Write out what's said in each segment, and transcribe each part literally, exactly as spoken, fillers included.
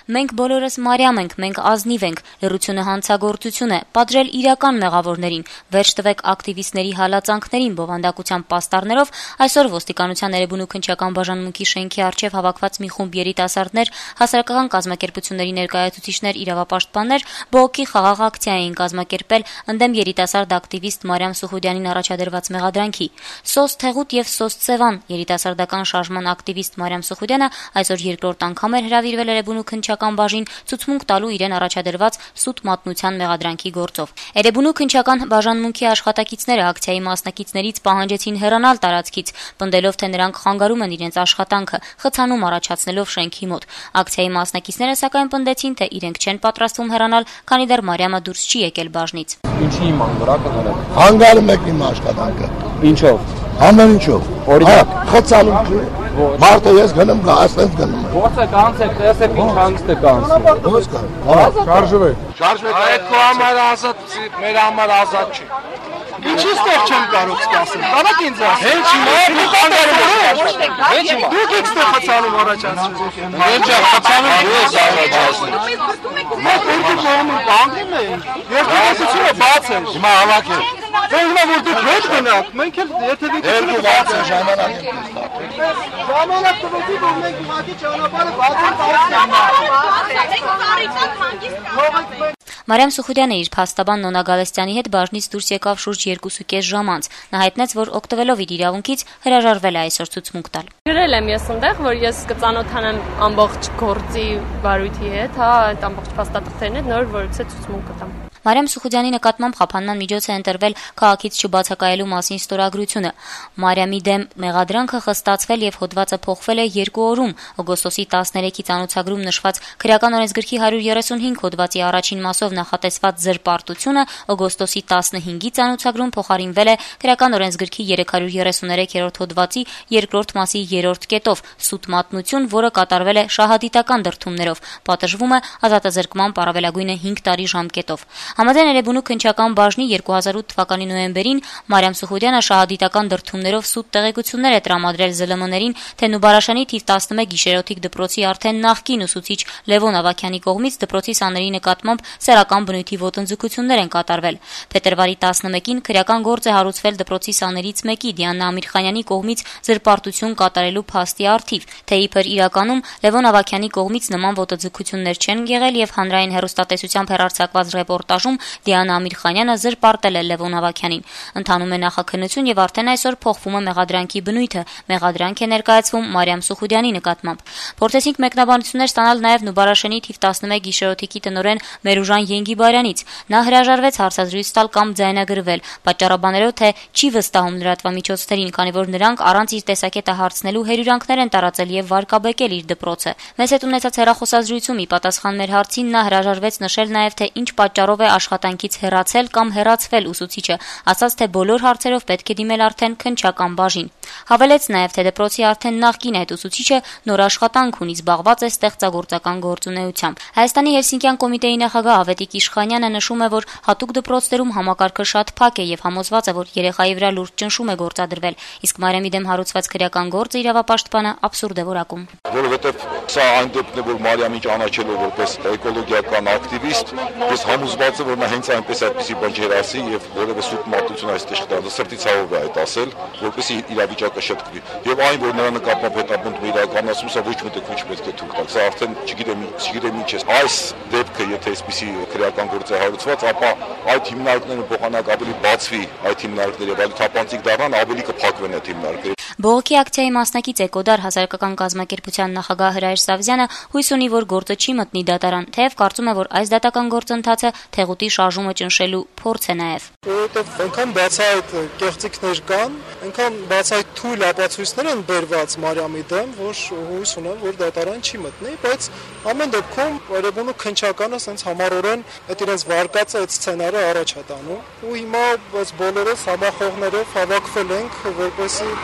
Մենք բոլորս Մարիամ ենք, մենք ազնիվ ենք, լռությունը հանցագործություն է, պատժել իրական մեղավորներին, վերջ տվեք ակտիվիստների հալածանքներին, բովանդակության պաստառներով այսօր ոստիկանության Էրեբունու քննչական բաժանմունքի շենքի առջև հավաքված մի խումբ երիտասարդներ, հասարակական կազմակերպությունների ներկայացուցիչներ, իրավապաշտպաններ բողոքի խաղաղ ակցիա էին կազմակերպել ընդդեմ երիտասարդ ակտիվիստ Մարիամ Սուխուդյանին առաջադրված մեղադրանքի։ Սոս Թեղուտ եւ Սոս Սևան երիտասարդական շարժման ակտիվիստ Մարիամ Սուխուդյանը այսօր երկրորդ անգամ էր հրավիրվել Էրեբունու քննչական բաժին ցուցմունք տալու իրեն առաջադրված սուտ մատնության մեղադրանքի գործով։ Էրեբունու քննչական բաժանմունքի աշխատակիցները ակցիայի մասնակիցներից պահանջեցին հեռանալ տարածքից, պնդելով թե նրանք խանգարում են իրենց աշխատանքը, խցանում առաջացնելով շենքի մոտ։ Ակցիայի մասնակիցները սակայն պնդեցին, թե իրենք չեն պատրաստվում հեռանալ, քանի դեռ Մարիամը դուրս չի եկել բաժնից։ Ինչի իման վրա կներեք։ Հանգարում եք իմ աշխատանքը։ Ինչով։ Ամեն ինչով։ Օրինակ, խցանում չի։ Մարդը ես գնում գա, ասենց գնում։ Ո՞նց է կանցեք, տեսեք ինչ հանգիստ է կանցել։ Ո՞նց կա։ Հա, շարժվեք։ Շարժվեք։ Այդ քո համար ազատ, մեր համար ազատ չի։ Ինչի՞ ստեղ չեմ կարող սպասել։ Կարաք ինձ ասել։ Հենց հիմա խանգարում եք։ Հենց հիմա։ Դուք եք ստեղ խցանում առաջացնում։ Հենց խցանում ես առաջացնում։ Մենք երկու կողմում կանգնում ենք։ Երկու բաց է։ Հիմա հավաք է։ Դե հիմա որ դուք հետ գնաք, մենք էլ եթե Երկու բաց է ժամանակ եմ ժամանակ տվեցի, որ մենք ուղղակի ճանապարհը բացենք։ Մարիամ Սուխուդյանը իր փաստաբան Նոնա Գալստյանի հետ բաժնից դուրս եկավ շուրջ երկուսուկես ժամ անց։ Նա հայտնեց, որ օգտվելով իր իրավունքից հրաժարվել է այսօր ցուցմունք տալ։ Գրել եմ ես այնտեղ, որ ես կծանոթանամ ամբողջ գործի բարույթի հետ, հա, այդ ամբողջ փաստաթղթերն հետ, նոր որից է ցուցմունք կտամ։ Մարիամ Սուխուդյանի նկատմամբ խափանման միջոց է ընտրվել քաղաքից չբացակայելու մասին ստորագրությունը։ Մարիամի դեմ մեղադրանքը խստացվել եւ հոդվածը փոխվել է երկու օրում։ Օգոստոսի տասներեքի ցանոթագրում նշված Քրեական օրենսգրքի հարյուր երեսունհինգ հոդվածի առաջին մասով նախատեսված զրպարտությունը օգոստոսի տասնհինգի ցանոթագրում փոխարինվել է Քրեական օրենսգրքի երեք հարյուր երեսուներեք հոդվածի երկրորդ մասի երրորդ կետով՝ սուտ մատնություն, որը կատարվել է շահադիտական դրդումներով, պատժվում է ազատազրկման առավելագույնը հինգ տարի ժամկետով։ Համաձայն Էրեբունու քննչական բաժնի երկու հազար ութ թվականի նոյեմբերին Մարիամ Սուխուդյանը շահադիտական դրդումներով սուտ տեղեկություններ է տրամադրել զլ էմ-ներին, թե Նուբարաշանի թիվ տասնմեկ գիշերօթիկ դպրոցի արդեն նախկին ուսուցիչ Լևոն Ավագյանի կողմից դպրոցի սաների նկատմամբ սեռական բնույթի ոտնձգություններ են կատարվել։ Փետրվարի տասնմեկին քրեական գործ է հարուցվել դպրոցի սաներից մեկի Դիանա Ամիրխանյանի կողմից զրպարտություն կատարելու փաստի առթիվ, թե իբր իրականում Լևոն Ավագյանի կողմից նման ոտնձգություններ չեն եղել եւ հանրային հեռուստատեսությամբ հեռարձակված ռեպորտաժում Դիանա Ամիրխանյանը զրպարտել է Լևոն Ավագյանին։ Ընթանում է նախաքննություն եւ արդեն այսօր փոխվում է մեղադրանքի բնույթը։ Մեղադրանք է ներկայացվում Մարիամ Սուխուդյանի նկատմամբ։ Փորձեցինք մեկնաբանություններ ստանալ նաեւ Նուբարաշանի թիվ տասնմեկ գիշերօթիկի տնօրեն Մերուժան Ենգիբարյանից։ Նա հրաժարվեց հարցազրույց տալ կամ ձայնագրվել, պատճառաբանելով, թե չի վստահում լրատվամիջոցներին, քանի որ նրանք առանց իր տեսակետը հարցնելու հերյուրանքներ են տարածել եւ վարկաբեկել իր դպրոցը։ Մեզ հետ ունեցած հեռախոսազրույցում ի պատասխան մեր հարցին նա հրաժարվեց նշել նաեւ, թե ինչ պատճառով է աշխատանքից հեռացել կամ հեռացվել ուսուցիչը, ասաց, թե բոլոր հարցերով պետք է դիմել արդեն քննչական բաժին։ Հավելեց նաեւ, թե դպրոցի արդեն նախկին այդ ուսուցիչը նոր աշխատանք ունի, զբաղված է ստեղծագործական գործունեությամբ։ Հայաստանի Հելսինկյան կոմիտեի նախագահ Ավետիք Իշխանյանը նշում է, որ հատուկ դպրոցներում համակարգը շատ փակ է եւ համոզված է, որ երեխայի վրա լուրջ ճնշում է գործադրվել, իսկ Մարիամի դեմ հարուցված քրեական գործը իրավապաշտպանը աբսուրդ է որակում։ Որովհետեւ սա այն դեպքն է, որ Մարիամի ճանաչելով որպես էկոլոգիական ակտիվիստ, ես համոզված եմ, որ նա հենց այնպես այդպիսի բան չէր ասի եւ որևէ սուտ մատություն այստեղ չդառնա, սրտի ցավով է այդ ասել, որպեսզի իրավիճակը շտկվի։ Եվ այն, որ նրա նկատմամբ հետապնդում իրականացում, սա ոչ մտեք ոչ պետք է թույլ տալ։ Սա արդեն չգիտեմ, չգիտեմ ինչ է։ Այս դեպքը, եթե այսպիսի քրեական գործ է հարուցված, ապա այդ հիմնարկները փոխանակ ավելի բացվի, այդ հիմնարկները ավելի թափանցիկ դառնան, ավելի կփակվեն այդ հիմնարկները։ Բողոքի ակցիայի մասնակից Էկոդար հասարակական կազմակերպության նախագահ Հրայր Սավզյանը հույս ունի, որ գործը չի մտնի դատարան, թեև կարծում է, որ այս դատական գործընթացը Թեղուտի շարժումը ճնշելու փորձ է նաև։ Որովհետև այնքան բացահայտ կեղծիքներ կան, այնքան բացահայտ թույլ ապացույցներ են բերված Մարիամի դեմ, որ հույս ունեմ, որ դատարան չի մտնի, բայց ամեն դեպքում Էրեբունու քննչականը ասենց համառորեն այդ իրենց վարկած այդ սցենարը առաջ է տանում, ու հիմա այս բոլորս համախոհներով հավաքվել ենք, որպեսզի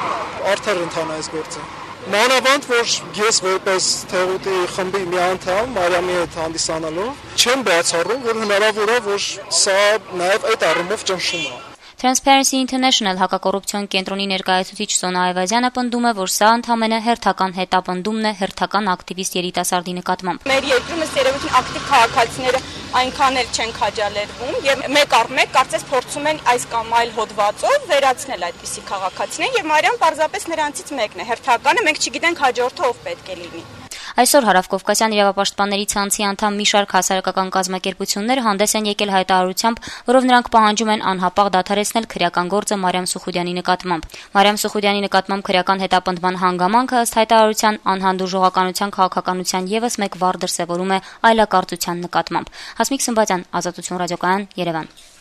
արդար ընթանա այս գործը։ Մանավանդ, որ ես որպես Թեղուտի խմբի մի անդամ Մարիամի հետ հանդիսանալով չեմ բացառում, որ հնարավոր է, որ սա նաև այդ առումով ճնշում է։ Transparency International հակակոռուպցիոն կենտրոնի ներկայացուցիչ Սոնա Այվազյանը պնդում է, որ սա ընդհանրապես հերթական հետապնդումն է հերթական ակտիվիստ երիտասարդի նկատմամբ։ Մեր երկրում երևույթին ակտիվ քաղաքացիները այնքան էլ չեն քաջալերվում եւ մեկ առ մեկ կարծես փորձում են այս կամ այլ հոդվածով վերացնել այդպիսի քաղաքացիներին եւ Մարիամ պարզապես նրանցից մեկն է, հերթականը, մենք չգիտենք հաջորդը ով պետք է լինի։ Այսօր Հարավկովկասյան իրավապաշտպանների ցանցի անդամ մի շարք հասարակական կազմակերպություններ հանդես են եկել հայտարարությամբ, որով նրանք պահանջում են անհապաղ դադարեցնել քրեական գործը Մարիամ Սուխուդյանի նկատմամբ։ Մարիամ Սուխուդյանի նկատմամբ քրեական հետապնդման հանգամանքը ըստ հայտարարության անհանդուրժողականության քաղաքականության ևս մեկ վառ դրսևորում է այլակարծության նկատմամբ։ Հասմիկ Սմբատյան, Ազատություն ռադիոկայան, Երևան։